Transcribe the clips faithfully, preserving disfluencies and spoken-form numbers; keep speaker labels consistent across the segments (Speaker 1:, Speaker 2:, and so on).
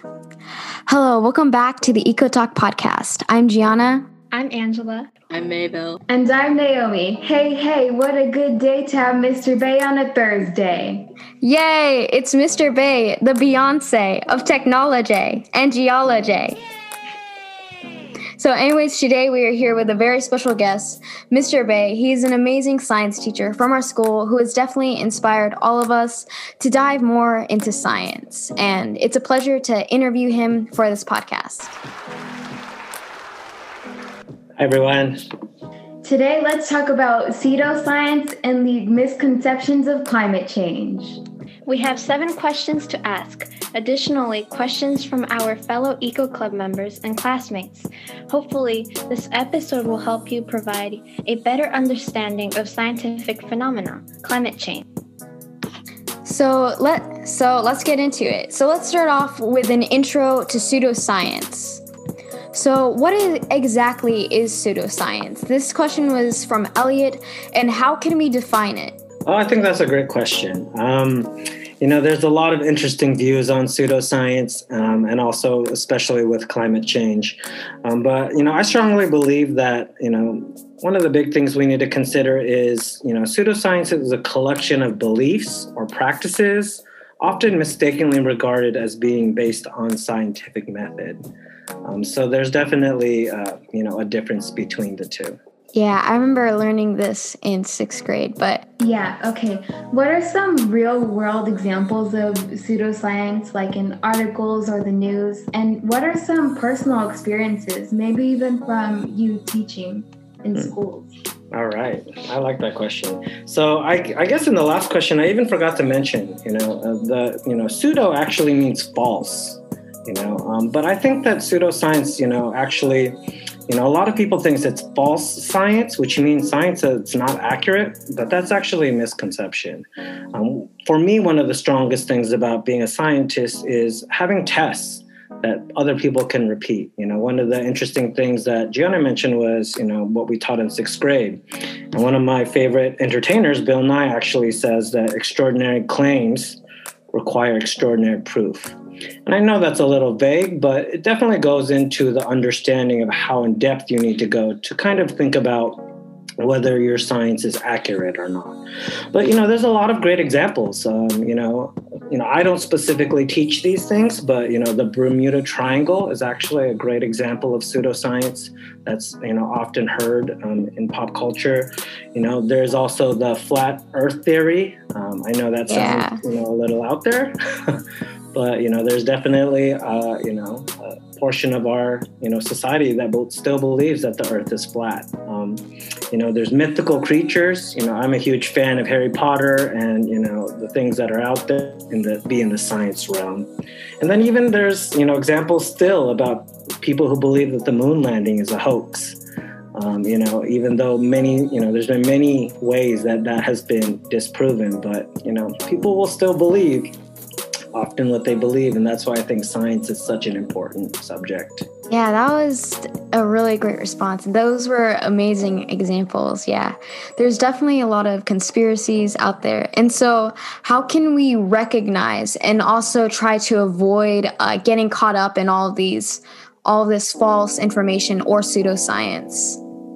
Speaker 1: Hello, welcome back to the Eco Talk podcast. I'm Gianna.
Speaker 2: I'm Angela.
Speaker 3: I'm Maybell.
Speaker 4: And I'm Naomi. Hey, hey, what a good day to have Mister Bay on a Thursday.
Speaker 1: Yay, it's Mister Bay, the Beyonce of technology and geology. So anyways, today we are here with a very special guest, Mister Bay. He's an amazing science teacher from our school who has definitely inspired all of us to dive more into science. And it's a pleasure to interview him for this podcast.
Speaker 5: Hi, everyone.
Speaker 4: Today, let's talk about pseudoscience and the misconceptions of climate change.
Speaker 2: We have seven questions to ask. Additionally, questions from our fellow Eco Club members and classmates. Hopefully, this episode will help you provide a better understanding of scientific phenomena, climate change.
Speaker 1: So let so let's get into it. So let's start off with an intro to pseudoscience. So what is, exactly is pseudoscience? This question was from Elliot, and how can we define it?
Speaker 5: Oh, I think that's a great question. Um, you know, there's a lot of interesting views on pseudoscience, um, and also especially with climate change. Um, but, you know, I strongly believe that, you know, one of the big things we need to consider is, you know, pseudoscience is a collection of beliefs or practices often mistakenly regarded as being based on scientific method. Um, so there's definitely, uh, you know, a difference between the two.
Speaker 1: Yeah, I remember learning this in sixth grade, but...
Speaker 4: Yeah, okay. What are some real-world examples of pseudoscience, like in articles or the news? And what are some personal experiences, maybe even from you teaching in mm. schools?
Speaker 5: All right. I like that question. So I, I guess in the last question, I even forgot to mention, you know, uh, the, you know, pseudo actually means false, you know, um, but I think that pseudoscience, you know, actually... You know, a lot of people think it's false science, which means science that's not accurate, but that's actually a misconception. Um, for me, one of the strongest things about being a scientist is having tests that other people can repeat. You know, one of the interesting things that Gianna mentioned was, you know, what we taught in sixth grade. And one of my favorite entertainers, Bill Nye, actually says that extraordinary claims require extraordinary proof. And I know that's a little vague, but it definitely goes into the understanding of how in depth you need to go to kind of think about whether your science is accurate or not. But, you know, there's a lot of great examples. Um, you know, you know, I don't specifically teach these things, but, you know, the Bermuda Triangle is actually a great example of pseudoscience that's, you know, often heard um, in pop culture. You know, there's also the flat earth theory. Um, I know that sounds, yeah. you know, a little out there. But, you know, there's definitely, uh, you know, a portion of our, you know, society that still believes that the earth is flat. Um, you know, there's mythical creatures. You know, I'm a huge fan of Harry Potter and, you know, the things that are out there in the, be in the science realm. And then even there's, you know, examples still about people who believe that the moon landing is a hoax. Um, you know, even though many, you know, there's been many ways that that has been disproven, but, you know, people will still believe often what they believe, and that's why I think science is such an important subject.
Speaker 1: Yeah, that was a really great response. Those were amazing examples. Yeah, there's definitely a lot of conspiracies out there. And so how can we recognize and also try to avoid uh, getting caught up in all of these, all of this false information or pseudoscience?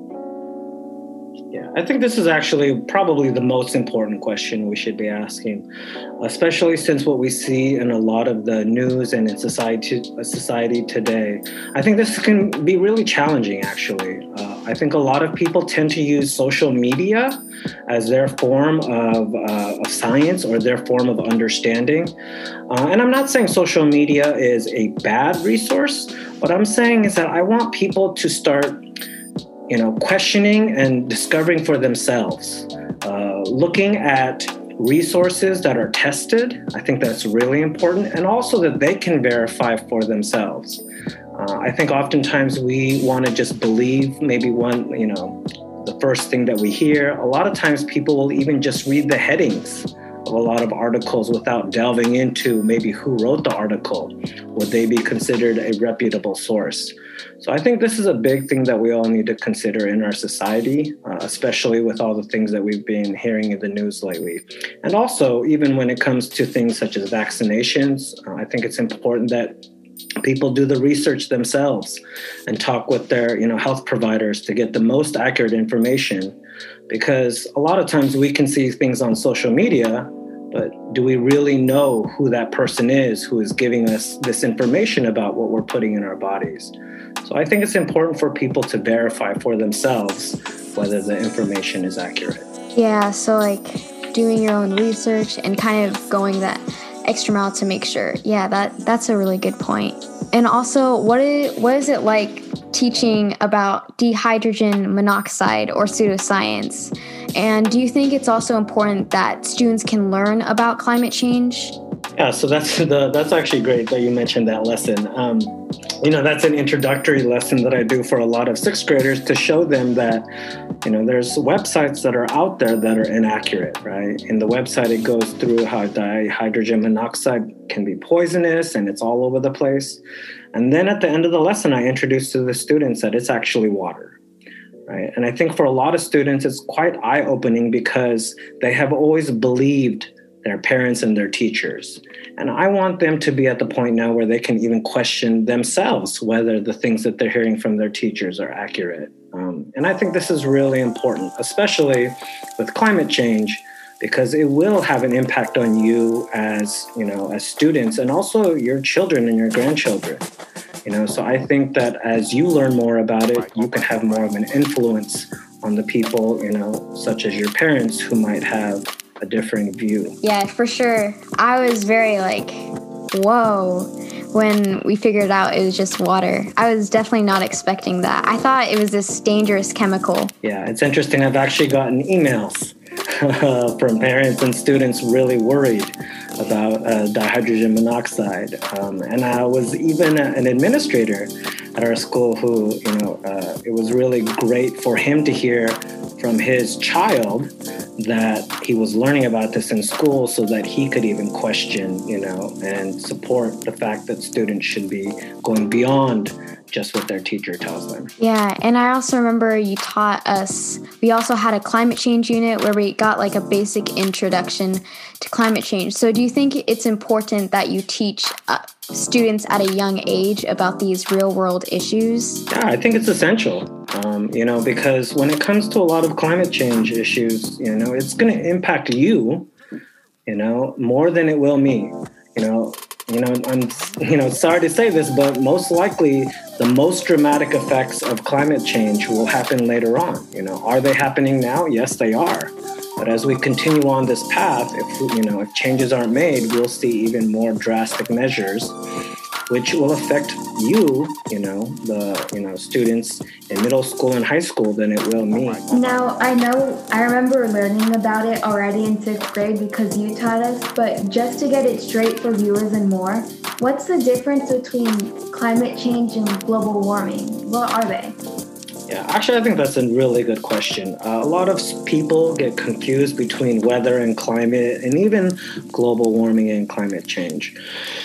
Speaker 5: Yeah, I think this is actually probably the most important question we should be asking, especially since what we see in a lot of the news and in society society today. I think this can be really challenging, actually. Uh, I think a lot of people tend to use social media as their form of, uh, of science or their form of understanding. Uh, and I'm not saying social media is a bad resource. What I'm saying is that I want people to start you know, questioning and discovering for themselves, uh, looking at resources that are tested. I think that's really important, and also that they can verify for themselves. Uh, I think oftentimes we want to just believe maybe one, you know, the first thing that we hear. A lot of times people will even just read the headings of a lot of articles without delving into maybe who wrote the article. Would they be considered a reputable source? So I think this is a big thing that we all need to consider in our society, uh, especially with all the things that we've been hearing in the news lately. And also, even when it comes to things such as vaccinations, uh, I think it's important that People do the research themselves and talk with their, you know, health providers to get the most accurate information, because a lot of times we can see things on social media, but do we really know who that person is who is giving us this information about what we're putting in our bodies? So I think it's important for people to verify for themselves whether the information is accurate.
Speaker 1: Yeah, so like doing your own research and kind of going that extra mile to make sure. Yeah, that that's a really good point. And also, what is what is it like teaching about dihydrogen monoxide or pseudoscience? And do you think it's also important that students can learn about climate change?
Speaker 5: Yeah, so that's the that's actually great that you mentioned that lesson. Um, you know, that's an introductory lesson that I do for a lot of sixth graders to show them that, you know, there's websites that are out there that are inaccurate, right? In the website, it goes through how dihydrogen monoxide can be poisonous and it's all over the place. And then at the end of the lesson, I introduce to the students that it's actually water, right? And I think for a lot of students, it's quite eye-opening because they have always believed their parents and their teachers. And I want them to be at the point now where they can even question themselves whether the things that they're hearing from their teachers are accurate. Um, and I think this is really important, especially with climate change, because it will have an impact on you as, you know, as students, and also your children and your grandchildren. You know, so I think that as you learn more about it, you can have more of an influence on the people, you know, such as your parents who might have a differing view.
Speaker 1: Yeah, for sure. I was very like, whoa, when we figured out it was just water. I was definitely not expecting that. I thought it was this dangerous chemical.
Speaker 5: Yeah, it's interesting. I've actually gotten emails from parents and students really worried about uh, dihydrogen monoxide. Um, and I was even an administrator at our school who, you know, uh, it was really great for him to hear from his child that he was learning about this in school so that he could even question, you know, and support the fact that students should be going beyond just what their teacher tells them.
Speaker 1: Yeah, and I also remember you taught us, we also had a climate change unit where we got like a basic introduction to climate change. So do you think it's important that you teach uh, students at a young age about these real world issues?
Speaker 5: Yeah, I think it's essential. Um, you know, because when it comes to a lot of climate change issues, you know, it's going to impact you, you know, more than it will me. You know, you know, I'm, you know, sorry to say this, but most likely the most dramatic effects of climate change will happen later on. You know, are they happening now? Yes, they are. But as we continue on this path, if, you know, if changes aren't made, we'll see even more drastic measures, which will affect you, you know, the, you know, students in middle school and high school than it will me.
Speaker 4: Now, I know, I remember learning about it already in sixth grade because you taught us, but just to get it straight for viewers and more, what's the difference between climate change and global warming? What are they?
Speaker 5: Yeah, actually, I think that's a really good question. Uh, a lot of people get confused between weather and climate, and even global warming and climate change.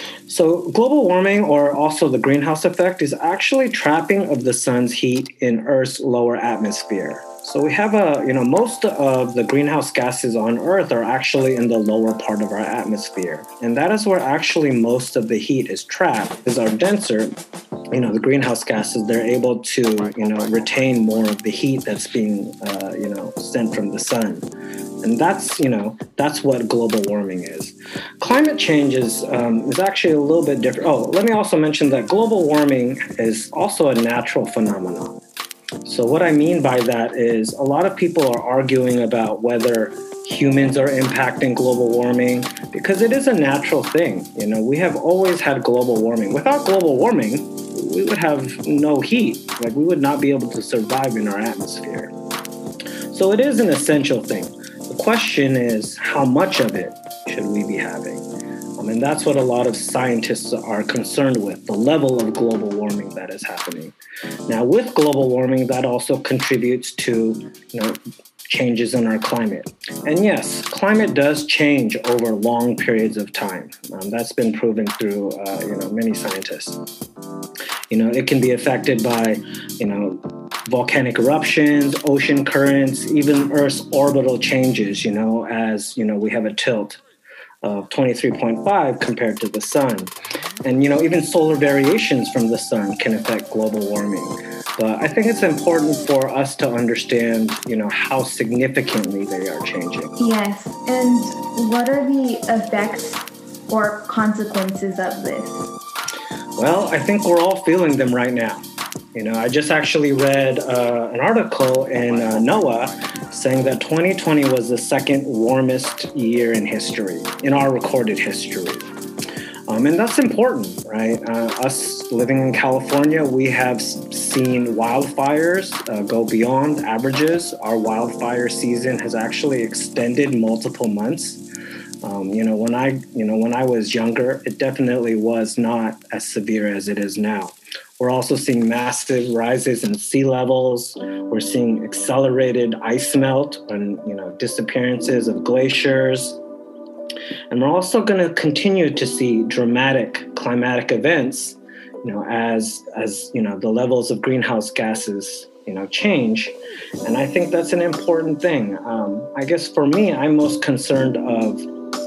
Speaker 5: So global warming, or also the greenhouse effect, is actually trapping of the sun's heat in Earth's lower atmosphere. So we have a, you know, most of the greenhouse gases on Earth are actually in the lower part of our atmosphere. And that is where actually most of the heat is trapped, because our denser, you know, the greenhouse gases, they're able to, you know, retain more of the heat that's being, uh, you know, sent from the sun. And that's, you know, that's what global warming is. Climate change is, um, is actually a little bit different. Oh, let me also mention that global warming is also a natural phenomenon. So what I mean by that is a lot of people are arguing about whether humans are impacting global warming, because it is a natural thing. You know, we have always had global warming. Without global warming, we would have no heat. Like, we would not be able to survive in our atmosphere. So it is an essential thing. The question is, how much of it should we be having? I mean, that's what a lot of scientists are concerned with, the level of global warming that is happening. Now, with global warming, that also contributes to, you know, changes in our climate. And yes, climate does change over long periods of time. Um, that's been proven through, uh, you know, many scientists. You know, it can be affected by, you know, volcanic eruptions, ocean currents, even Earth's orbital changes, you know, as, you know, we have a tilt. of twenty-three point five compared to the sun. And, you know, even solar variations from the sun can affect global warming. But I think it's important for us to understand, you know, how significantly they are changing.
Speaker 4: Yes. And what are the effects or consequences of this?
Speaker 5: Well, I think we're all feeling them right now. You know, I just actually read uh, an article in uh, NOAA saying that twenty twenty was the second warmest year in history, in our recorded history. Um, and that's important, right? Uh, us living in California, we have seen wildfires uh, go beyond averages. Our wildfire season has actually extended multiple months. Um, you know, when I, you know, when I was younger, it definitely was not as severe as it is now. We're also seeing massive rises in sea levels. We're seeing accelerated ice melt and, you know, disappearances of glaciers. And we're also going to continue to see dramatic climatic events, you know, as, as, you know, the levels of greenhouse gases, you know, change. And I think that's an important thing. Um, I guess for me, I'm most concerned of,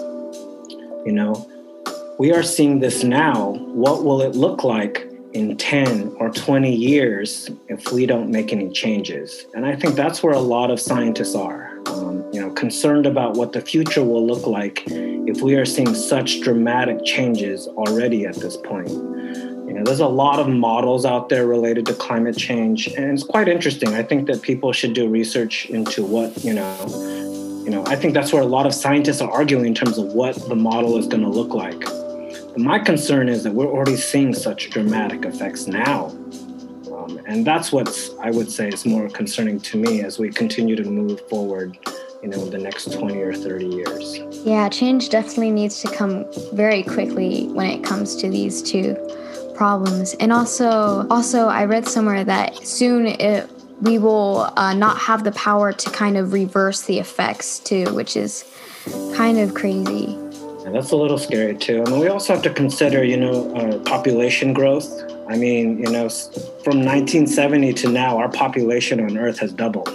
Speaker 5: you know, we are seeing this now. What will it look like in ten or twenty years if we don't make any changes? And I think that's where a lot of scientists are, um, you know, concerned about what the future will look like if we are seeing such dramatic changes already at this point. You know, there's a lot of models out there related to climate change, and it's quite interesting. I think that people should do research into what, you know, you know, I think that's where a lot of scientists are arguing in terms of what the model is going to look like. But my concern is that we're already seeing such dramatic effects now. Um, and that's what I would say is more concerning to me as we continue to move forward, you know, in the next twenty or thirty years.
Speaker 1: Yeah, change definitely needs to come very quickly when it comes to these two problems. And also, also I read somewhere that soon it, we will uh, not have the power to kind of reverse the effects too, which is kind of crazy.
Speaker 5: And that's a little scary too. I mean, we also have to consider, you know, uh, population growth. I mean, you know, from nineteen seventy to now, our population on Earth has doubled.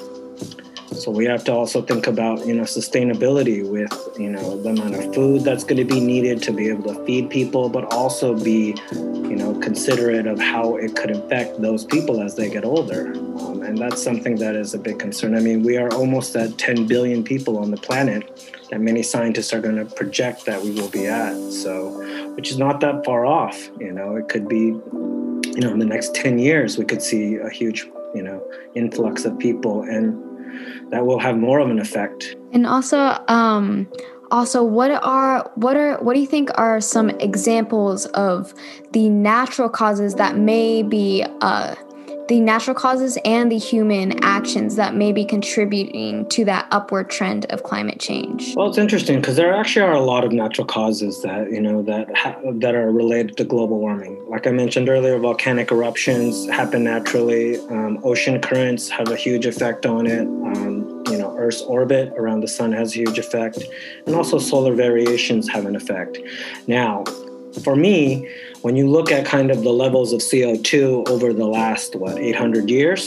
Speaker 5: So we have to also think about, you know, sustainability with, you know, the amount of food that's going to be needed to be able to feed people, but also be, you know, considerate of how it could affect those people as they get older. Um, and that's something that is a big concern. I mean, we are almost at ten billion people on the planet, and many scientists are going to project that we will be at. So, which is not that far off. You know, it could be, you know, in the next ten years, we could see a huge, you know, influx of people, and that will have more of an effect.
Speaker 1: And also, um, also, what are what are what do you think are some examples of the natural causes that may be uh, the natural causes and the human actions that may be contributing to that upward trend of climate change?
Speaker 5: Well, it's interesting because there actually are a lot of natural causes that, you know, that ha- that are related to global warming. Like I mentioned earlier, volcanic eruptions happen naturally. Um, ocean currents have a huge effect on it. Um, you know, Earth's orbit around the sun has a huge effect. And also solar variations have an effect. Now, for me, when you look at kind of the levels of C O two over the last, what, eight hundred years,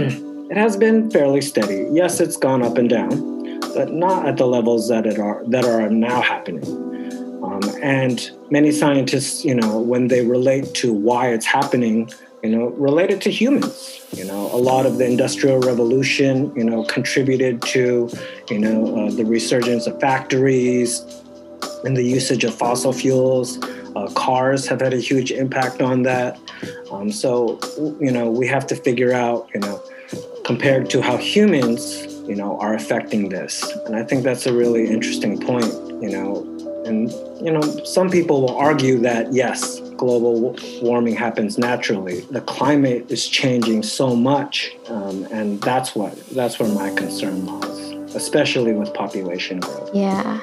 Speaker 5: it has been fairly steady. Yes, it's gone up and down, but not at the levels that it are that are now happening. Um, and many scientists, you know, when they relate to why it's happening, you know, related to humans. You know, a lot of the Industrial Revolution, you know, contributed to, you know, uh, the resurgence of factories and the usage of fossil fuels. Uh, cars have had a huge impact on that. Um, so, you know, we have to figure out, you know, compared to how humans, you know, are affecting this. And I think that's a really interesting point, you know. And, you know, some people will argue that, yes, global warming happens naturally. The climate is changing so much. Um, and that's what, that's where my concern lies, especially with population growth.
Speaker 1: Yeah.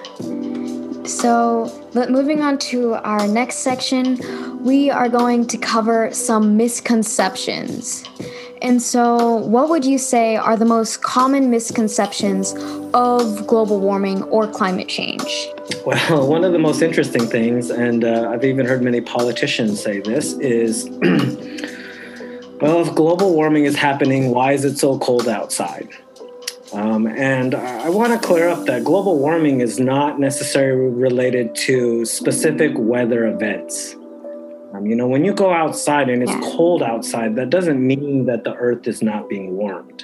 Speaker 1: So, moving on to our next section, we are going to cover some misconceptions. And so, what would you say are the most common misconceptions of global warming or climate change?
Speaker 5: Well, one of the most interesting things, and uh, I've even heard many politicians say this, is, well, if global warming is happening, why is it so cold outside? Um, and I want to clear up that global warming is not necessarily related to specific weather events. Um, you know, when you go outside and it's cold outside, that doesn't mean that the earth is not being warmed.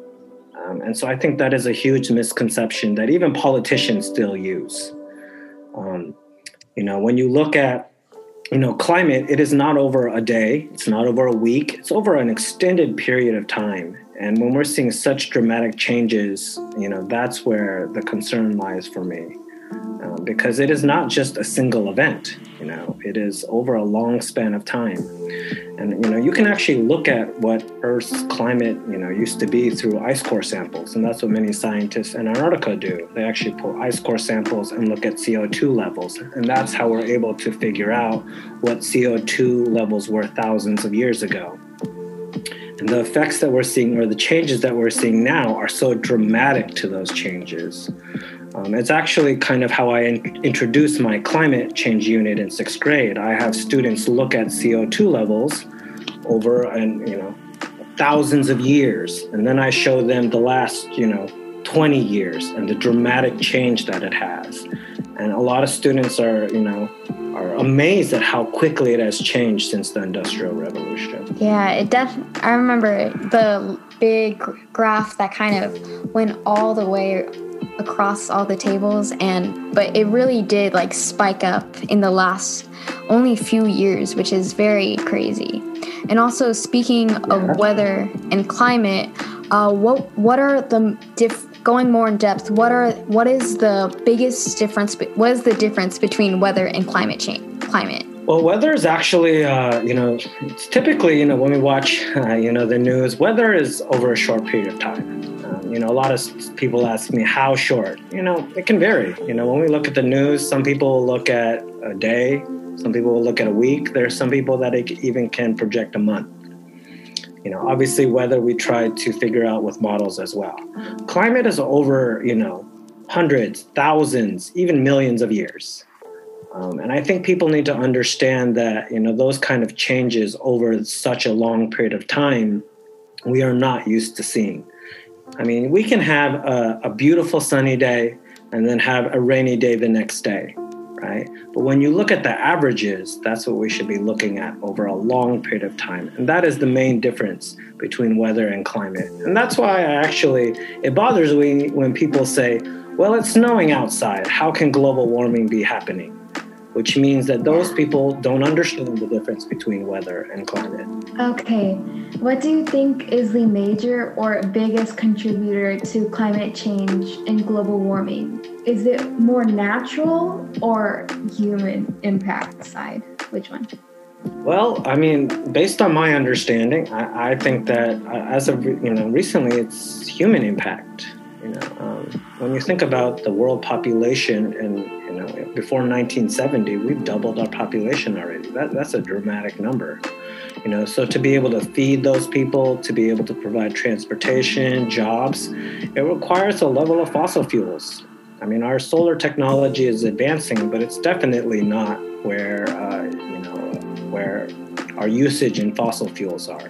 Speaker 5: Um, and so I think that is a huge misconception that even politicians still use. Um, you know, when you look at, you know, climate, it is not over a day, it's not over a week, it's over an extended period of time. And when we're seeing such dramatic changes, you know, that's where the concern lies for me. Um, because it is not just a single event, you know, it is over a long span of time. And, you know, you can actually look at what Earth's climate, you know, used to be through ice core samples. And that's what many scientists in Antarctica do. They actually pull ice core samples and look at C O two levels. And that's how we're able to figure out what C O two levels were thousands of years ago. And the effects that we're seeing, or the changes that we're seeing now, are so dramatic to those changes. Um, it's actually kind of how I in- introduce my climate change unit in sixth grade. I have students look at C O two levels over, and you know, thousands of years, and then I show them the last, you know, twenty years and the dramatic change that it has. And a lot of students are, you know, are amazed at how quickly it has changed since the Industrial Revolution.
Speaker 1: Yeah, it def. I remember the big graph that kind of went all the way across all the tables, and but it really did like spike up in the last only few years, which is very crazy. And also, speaking of weather and climate, uh, what what are the diff? Going more in depth, what are what is the biggest difference? What is the difference between weather and climate change? Climate.
Speaker 5: Well, weather is actually, uh, you know, it's typically, you know, when we watch, uh, you know, the news, weather is over a short period of time. Um, you know, a lot of people ask me how short. You know, it can vary. You know, when we look at the news, some people will look at a day, some people will look at a week. There are some people that even can project a month. You know, obviously weather we try to figure out with models as well. Climate is over, you know, hundreds, thousands, even millions of years. Um, and I think people need to understand that, you know, those kind of changes over such a long period of time, we are not used to seeing. I mean, we can have a, a beautiful sunny day and then have a rainy day the next day. Right? But when you look at the averages, that's what we should be looking at over a long period of time. And that is the main difference between weather and climate. And that's why I actually, it bothers me when people say, well, it's snowing outside. How can global warming be happening? Which means that those people don't understand the difference between weather and climate.
Speaker 4: Okay. What do you think is the major or biggest contributor to climate change and global warming? Is it more natural or human impact side? Which one?
Speaker 5: Well, I mean, based on my understanding, I, I think that uh, as of, you know, recently it's human impact. You know, um, when you think about the world population, and you know, before nineteen seventy, we've doubled our population already. That, that's a dramatic number. You know, so to be able to feed those people, to be able to provide transportation, jobs, it requires a level of fossil fuels. I mean, our solar technology is advancing, but it's definitely not where uh, you know where our usage in fossil fuels are.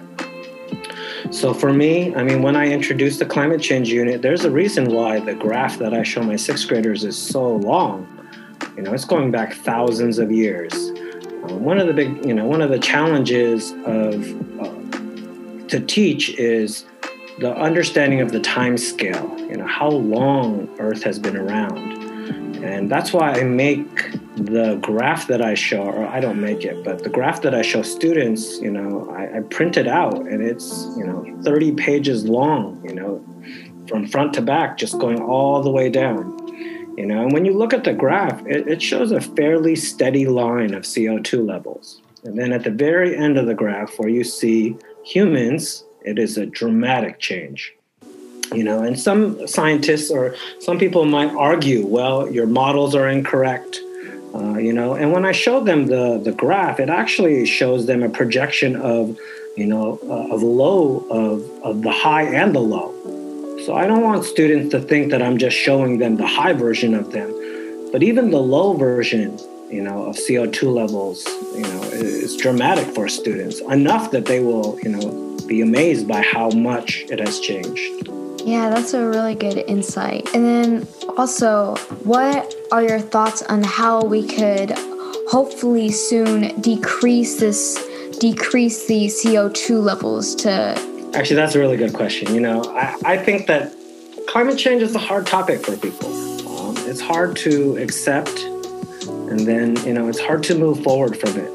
Speaker 5: So for me, I mean, when I introduced the climate change unit, there's a reason why the graph that I show my sixth graders is so long. You know, it's going back thousands of years. Uh, one of the big, you know, one of the challenges of uh, to teach is the understanding of the time scale. You know, how long Earth has been around. And that's why I make the graph that I show, or I don't make it, but the graph that I show students, you know, I, I print it out, and it's, you know, thirty pages long, you know, from front to back, just going all the way down. You know, and when you look at the graph, it, it shows a fairly steady line of C O two levels. And then at the very end of the graph, where you see humans, it is a dramatic change. You know, and some scientists or some people might argue, well, your models are incorrect, uh, you know, and when I show them the, the graph, it actually shows them a projection of, you know, uh, of low, of, of the high and the low. So I don't want students to think that I'm just showing them the high version of them, but even the low version, you know, of C O two levels, you know, is dramatic for students, enough that they will, you know, be amazed by how much it has changed.
Speaker 1: Yeah, that's a really good insight. And then also, what are your thoughts on how we could hopefully soon decrease this, decrease the C O two levels to...
Speaker 5: Actually, that's a really good question. You know, I, I think that climate change is a hard topic for people. Um, it's hard to accept, and then, you know, it's hard to move forward from it.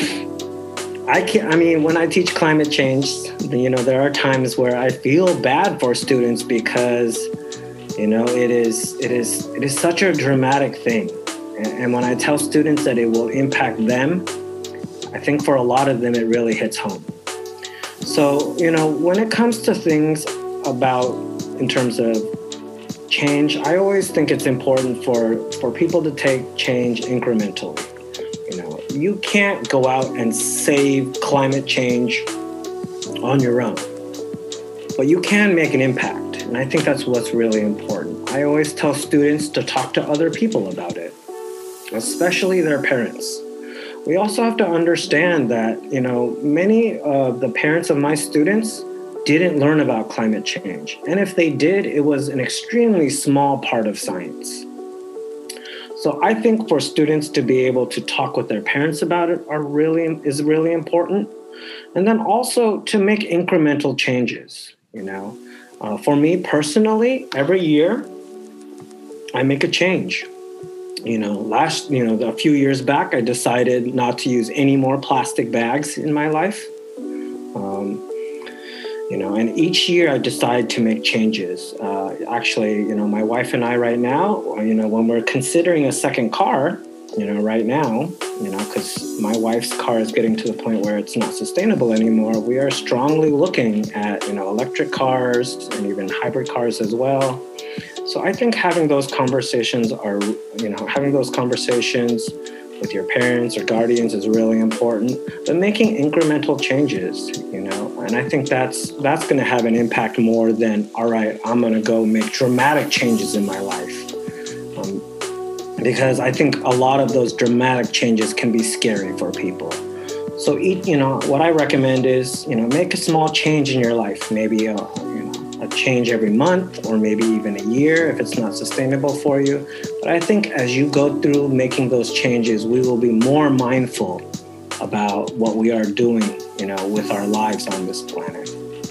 Speaker 5: I can I mean, when I teach climate change, you know, there are times where I feel bad for students because, you know, it is it is it is such a dramatic thing. And, and when I tell students that it will impact them, I think for a lot of them it really hits home. So, you know, when it comes to things about in terms of change, I always think it's important for, for people to take change incrementally. You know, you can't go out and save climate change on your own, but you can make an impact. And I think that's what's really important. I always tell students to talk to other people about it, especially their parents. We also have to understand that, you know, many of the parents of my students didn't learn about climate change. And if they did, it was an extremely small part of science. So I think for students to be able to talk with their parents about it are really is really important. And then also to make incremental changes, you know. Uh, for me personally, every year I make a change. You know, last, you know, a few years back, I decided not to use any more plastic bags in my life. Um, you know, and each year I decide to make changes. Uh, actually, you know, my wife and I right now, you know, when we're considering a second car, you know, right now, you know, because my wife's car is getting to the point where it's not sustainable anymore, we are strongly looking at, you know, electric cars and even hybrid cars as well. So I think having those conversations are, you know, having those conversations with your parents or guardians is really important, but making incremental changes, you know, and I think that's that's going to have an impact more than, all right, I'm going to go make dramatic changes in my life. Um, because I think a lot of those dramatic changes can be scary for people. So, eat, you know, what I recommend is, you know, make a small change in your life, maybe a, you know, a change every month or maybe even a year if it's not sustainable for you. But I think as you go through making those changes, we will be more mindful about what we are doing, you know, with our lives on this planet.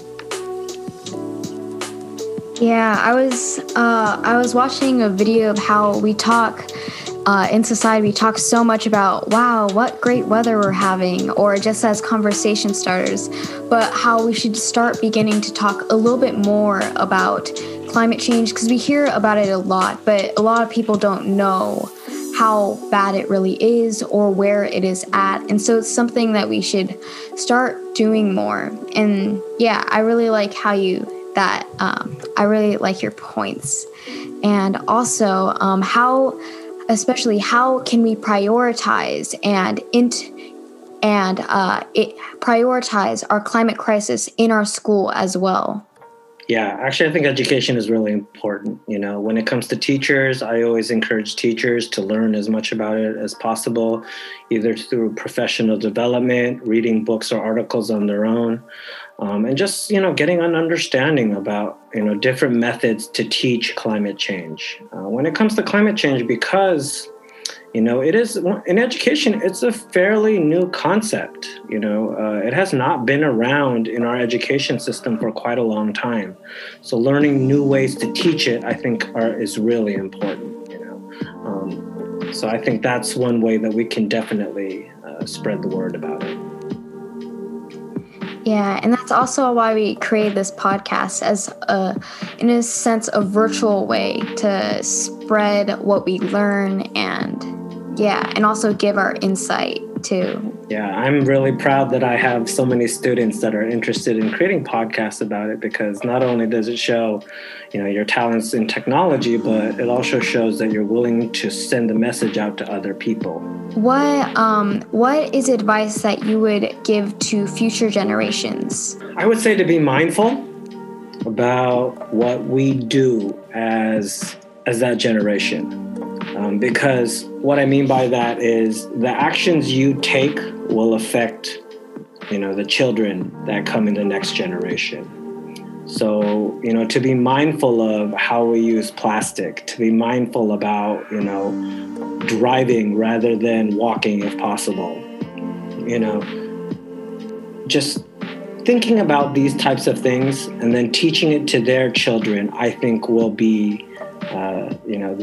Speaker 1: Yeah, I was uh, I was watching a video of how we talk uh, in society. We talk so much about, wow, what great weather we're having, or just as conversation starters, but how we should start beginning to talk a little bit more about climate change, because we hear about it a lot, but a lot of people don't know how bad it really is or where it is at. And so it's something that we should start doing more. And yeah, I really like how you that um, I really like your points. And also um, how, especially how can we prioritize and int and uh, it, prioritize our climate crisis in our school as well.
Speaker 5: Yeah, actually, I think education is really important. You know, when it comes to teachers, I always encourage teachers to learn as much about it as possible, either through professional development, reading books or articles on their own, um, and just, you know, getting an understanding about, you know, different methods to teach climate change. Uh, when it comes to climate change, because You know, it is, in education, it's a fairly new concept. You know, uh, it has not been around in our education system for quite a long time. So learning new ways to teach it, I think, are, is really important, you know. Um, so I think that's one way that we can definitely uh, spread the word about it.
Speaker 1: Yeah, and that's also why we created this podcast as a, in a sense, a virtual way to spread what we learn and, yeah, and also give our insight too.
Speaker 5: Yeah, I'm really proud that I have so many students that are interested in creating podcasts about it, because not only does it show, you know, your talents in technology, but it also shows that you're willing to send the message out to other people.
Speaker 1: What um what is advice that you would give to future generations?
Speaker 5: I would say to be mindful about what we do as as that generation. Um, because what I mean by that is the actions you take will affect, you know, the children that come in the next generation. So, you know, to be mindful of how we use plastic, to be mindful about, you know, driving rather than walking if possible, you know, just thinking about these types of things and then teaching it to their children, I think will be, uh, you know,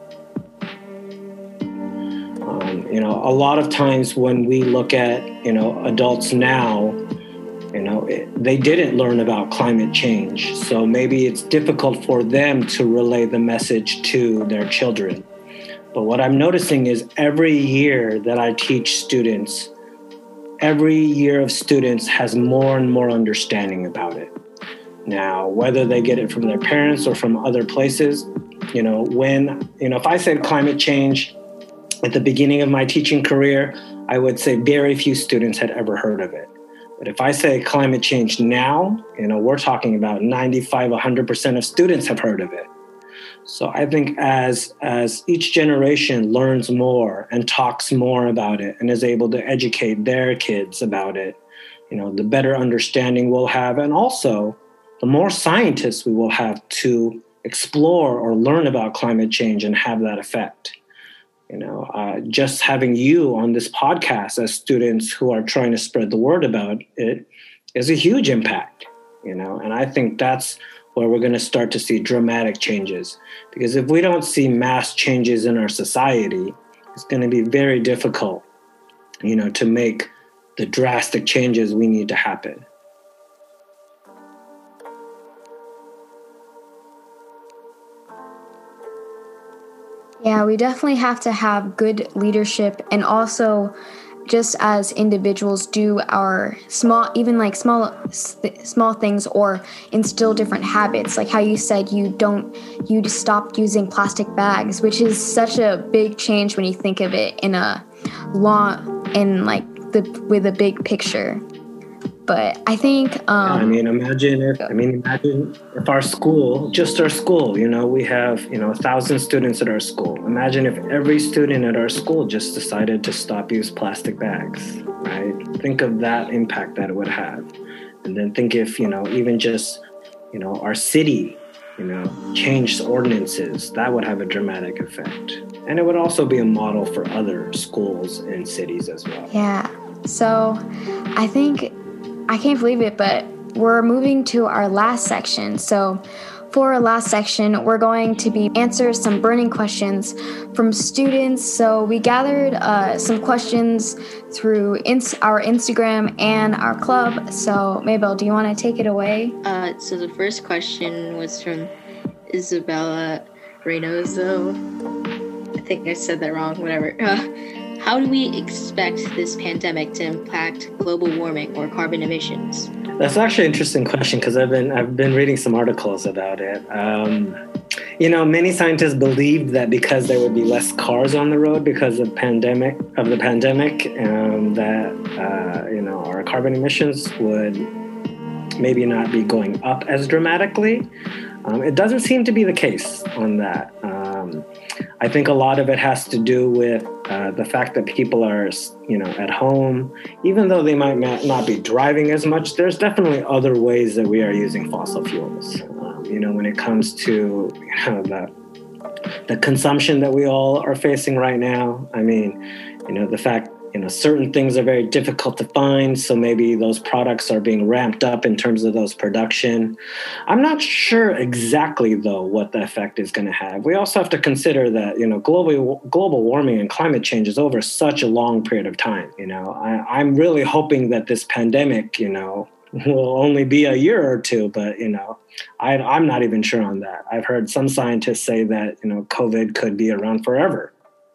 Speaker 5: um, you know, a lot of times when we look at, you know, adults now, you know, it, they didn't learn about climate change. So maybe it's difficult for them to relay the message to their children. But what I'm noticing is every year that I teach students, every year of students has more and more understanding about it. Now, whether they get it from their parents or from other places, you know, when, you know, if I said climate change at the beginning of my teaching career, I would say very few students had ever heard of it. But if I say climate change now, you know, we're talking about ninety-five, one hundred percent of students have heard of it. So I think as as each generation learns more and talks more about it and is able to educate their kids about it, you know, the better understanding we'll have. And also, the more scientists we will have to explore or learn about climate change and have that effect. You know, uh, just having you on this podcast as students who are trying to spread the word about it is a huge impact, you know, and I think that's where we're going to start to see dramatic changes. Because if we don't see mass changes in our society, it's going to be very difficult, you know, to make the drastic changes we need to happen.
Speaker 1: Yeah, we definitely have to have good leadership and also just as individuals do our small, even like small, small things or instill different habits. Like how you said, you don't, you just stopped using plastic bags, which is such a big change when you think of it in a long, in like the, with a big picture. But I think, um,
Speaker 5: yeah, I mean, imagine if, I mean, imagine if our school, just our school, you know, we have, you know, a thousand students at our school. Imagine if every student at our school just decided to stop use plastic bags, right? Think of that impact that it would have. And then think if, you know, even just, you know, our city, you know, changed ordinances, that would have a dramatic effect. And it would also be a model for other schools and cities as well.
Speaker 1: Yeah. So I think, I can't believe it, but we're moving to our last section. So for our last section, we're going to be answer some burning questions from students. So we gathered uh, some questions through ins- our Instagram and our club. So Mabel, do you want to take it away?
Speaker 3: Uh, so the first question was from Isabella Reynoso. I think I said that wrong, whatever. Uh, How do we expect this pandemic to impact global warming or carbon emissions?
Speaker 5: That's actually an interesting question because I've been I've been reading some articles about it. Um, you know, many scientists believed that because there would be less cars on the road because of pandemic of the pandemic, um, that uh, you know our carbon emissions would maybe not be going up as dramatically. Um, it doesn't seem to be the case on that. Um, I think a lot of it has to do with uh, the fact that people are, you know, at home. Even though they might not be driving as much, there's definitely other ways that we are using fossil fuels. Um, you know, when it comes to, you know, the the consumption that we all are facing right now. I mean, you know, the fact, you know, certain things are very difficult to find, so maybe those products are being ramped up in terms of those production. I'm not sure exactly, though, what the effect is going to have. We also have to consider that, you know, global global warming and climate change is over such a long period of time. You know, I, I'm really hoping that this pandemic, you know, will only be a year or two, but, you know, I, I'm not even sure on that. I've heard some scientists say that, you know, COVID could be around forever.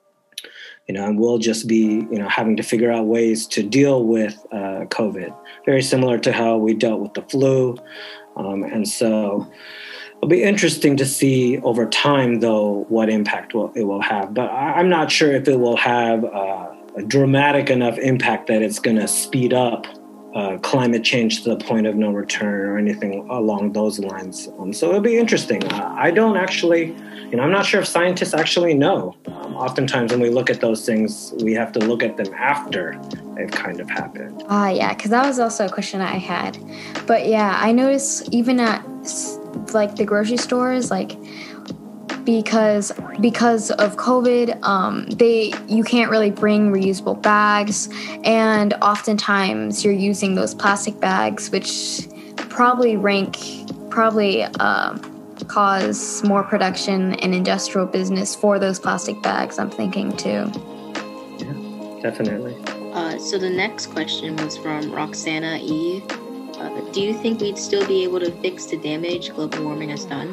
Speaker 5: You know, and we'll just be, you know, having to figure out ways to deal with uh, COVID, very similar to how we dealt with the flu. Um, and so it'll be interesting to see over time, though, what impact will, it will have. But I, I'm not sure if it will have uh, a dramatic enough impact that it's going to speed up uh, climate change to the point of no return or anything along those lines. Um, so it'll be interesting. Uh, I don't actually... You know, I'm not sure if scientists actually know. Um, oftentimes when we look at those things, we have to look at them after they've kind of happened.
Speaker 1: Ah, uh, yeah, because that was also a question I had. But yeah, I noticed even at like the grocery stores, like because because of COVID, um, they you can't really bring reusable bags, and oftentimes you're using those plastic bags, which probably rank probably uh, cause more production and industrial business for those plastic bags. I'm thinking too.
Speaker 5: Yeah, definitely.
Speaker 3: Uh, so the next question was from Roxana E. Uh, do you think we'd still be able to fix the damage global warming has done?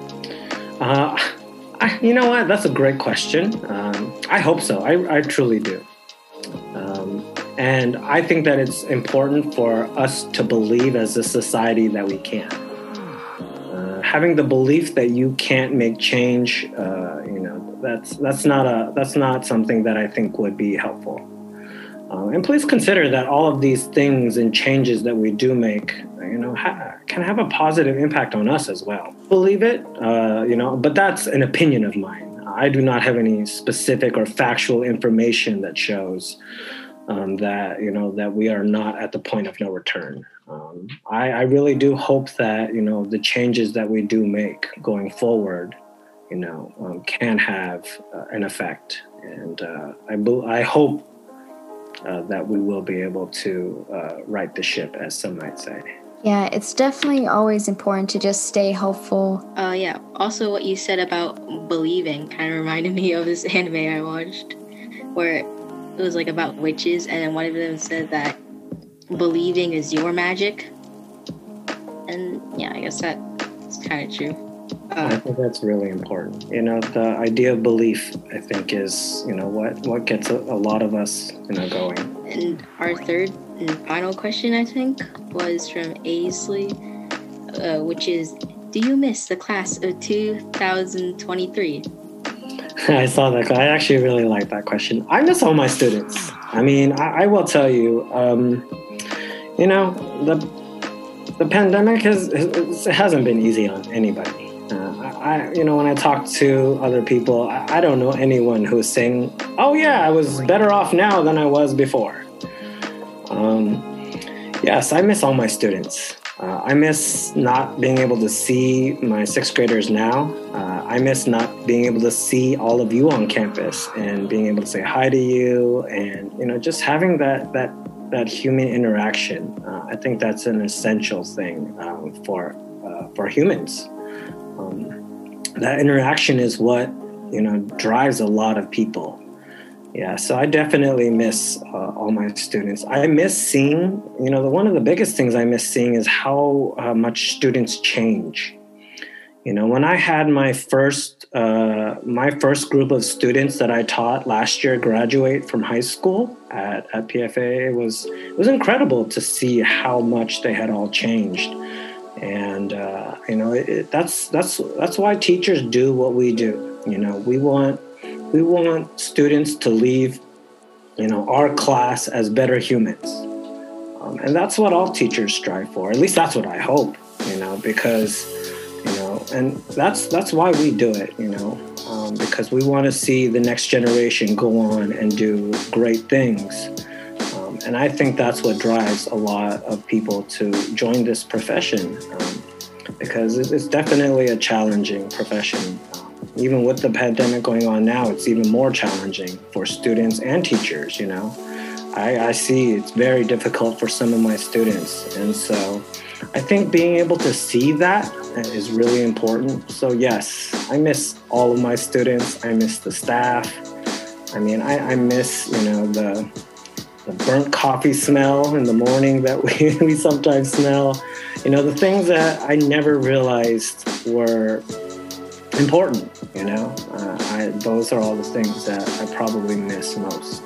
Speaker 5: Uh, I, you know what? That's a great question. Um, I hope so. I, I truly do. Um, and I think that it's important for us to believe as a society that we can. Uh, having the belief that you can't make change, uh, you know, that's that's not a that's not something that I think would be helpful. Uh, and please consider that all of these things and changes that we do make, you know, ha- can have a positive impact on us as well. Believe it, uh, you know, but that's an opinion of mine. I do not have any specific or factual information that shows um, that, you know, that we are not at the point of no return. Um, I, I really do hope that, you know, the changes that we do make going forward, you know, um, can have uh, an effect. And uh, I, be- I hope Uh, that we will be able to uh, right the ship, as some might say.
Speaker 1: Yeah, it's definitely always important to just stay hopeful.
Speaker 3: Uh, yeah. Also, what you said about believing kind of reminded me of this anime I watched, where it was like about witches, and then one of them said that believing is your magic. And yeah, I guess that's kind of true. Uh,
Speaker 5: I think that's really important. You know, the idea of belief, I think, is, you know, what, what gets a, a lot of us, you know, going.
Speaker 3: And our third and final question, I think, was from Aisley, uh, which is, do you miss the class of two thousand twenty-three?
Speaker 5: I saw that. I actually really like that question. I miss all my students. I mean, I, I will tell you, um, you know, the the pandemic has it hasn't been easy on anybody. Uh, I, you know, when I talk to other people, I, I don't know anyone who's saying, "Oh yeah, I was better off now than I was before." Um, yes, I miss all my students. Uh, I miss not being able to see my sixth graders now. Uh, I miss not being able to see all of you on campus and being able to say hi to you, and you know, just having that that that human interaction. Uh, I think that's an essential thing um, for uh, for humans. Um, that interaction is what, you know, drives a lot of people. Yeah, so I definitely miss uh, all my students. I miss seeing, you know, the, one of the biggest things I miss seeing is how uh, much students change. You know, when I had my first uh, my first group of students that I taught last year graduate from high school at, at P F A, it was it was incredible to see how much they had all changed. And, uh, you know, it, it, that's that's that's why teachers do what we do. You know, we want we want students to leave, you know, our class as better humans. Um, and that's what all teachers strive for. At least that's what I hope, you know, because, you know, and that's that's why we do it, you know, um, because we want to see the next generation go on and do great things. And I think that's what drives a lot of people to join this profession, um, because it's definitely a challenging profession. Um, even with the pandemic going on now, it's even more challenging for students and teachers, you know. I, I see it's very difficult for some of my students. And so I think being able to see that is really important. So yes, I miss all of my students. I miss the staff. I mean, I, I miss, you know, the... the burnt coffee smell in the morning that we, we sometimes smell, you know, the things that I never realized were important, you know, uh, I, those are all the things that I probably miss most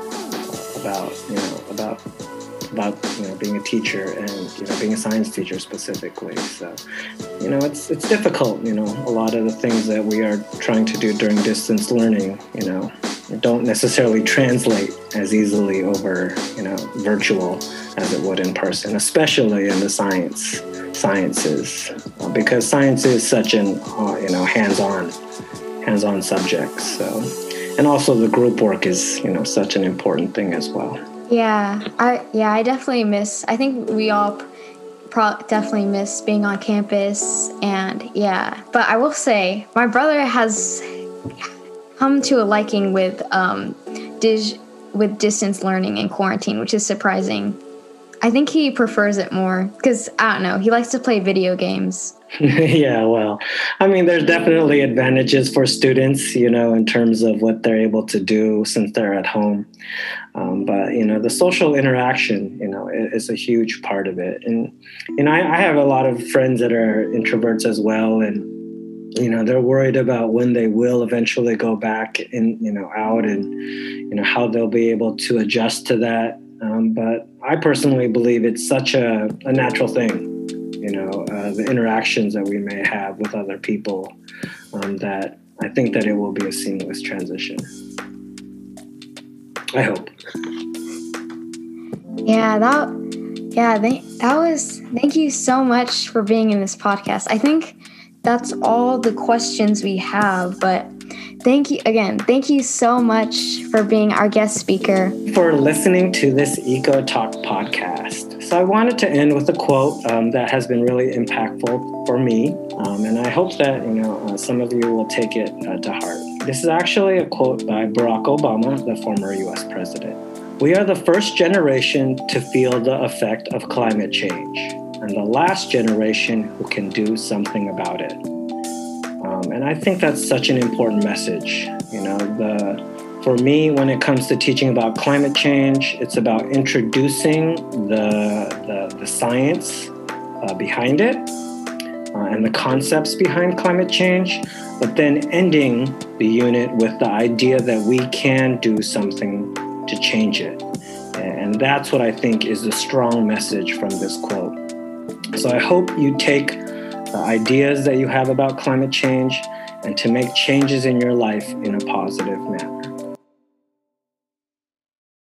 Speaker 5: uh, about, you know, about, about, you know, being a teacher and, you know, being a science teacher specifically. So, you know, it's, it's difficult, you know, a lot of the things that we are trying to do during distance learning, you know, don't necessarily translate as easily over, you know, virtual as it would in person, especially in the science sciences, uh, because science is such an, uh, you know, hands-on, hands-on subject. So, and also the group work is, you know, such an important thing as well.
Speaker 1: Yeah, I yeah, I definitely miss. I think we all pro- definitely miss being on campus, and yeah. But I will say, my brother has come to a liking with um, dig- with distance learning and quarantine, which is surprising. I think he prefers it more because, I don't know, he likes to play video games.
Speaker 5: Yeah, well, I mean, there's definitely advantages for students, you know, in terms of what they're able to do since they're at home. Um, but, you know, the social interaction, you know, is a huge part of it. And, you know, I, I have a lot of friends that are introverts as well. And, you know, they're worried about when they will eventually go back in, you know, out and, you know, how they'll be able to adjust to that. Um, but I personally believe it's such a, a natural thing, you know, uh, the interactions that we may have with other people, um, that I think that it will be a seamless transition. I hope.
Speaker 1: Yeah, that, yeah, they, that was, thank you so much for being in this podcast. I think that's all the questions we have, but thank you again. Thank you so much for being our guest speaker.
Speaker 5: For listening to this Eco Talk podcast. So I wanted to end with a quote um, that has been really impactful for me. Um, and I hope that, you know, uh, some of you will take it uh, to heart. This is actually a quote by Barack Obama, the former U S president. We are the first generation to feel the effect of climate change, and the last generation who can do something about it. Um, and I think that's such an important message. You know, the, for me, when it comes to teaching about climate change, it's about introducing the, the, the science uh, behind it uh, and the concepts behind climate change, but then ending the unit with the idea that we can do something to change it. And that's what I think is the strong message from this quote. So I hope you take the ideas that you have about climate change and to make changes in your life in a positive manner.